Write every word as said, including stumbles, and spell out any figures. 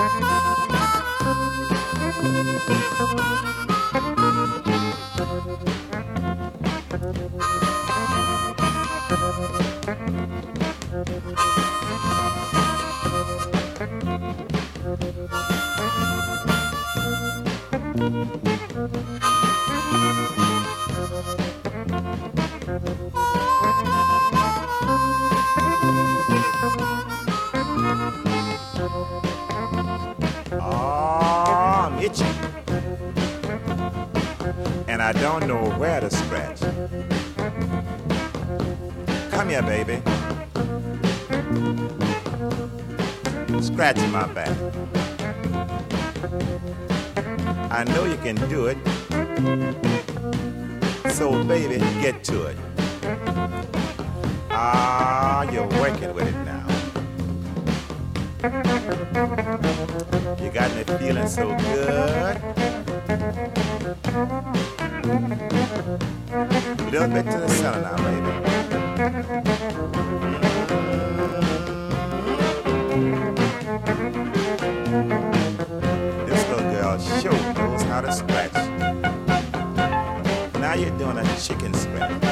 Oh, I'm itching. And I don't know where to scratch. Come here, baby. Scratch my back. I know you can do it. So, baby, get to it. Ah, you're working with it now. You got me feeling so good. A little bit to the center now, baby. This little girl sure knows how to scratch. Now you're doing a chicken scratch.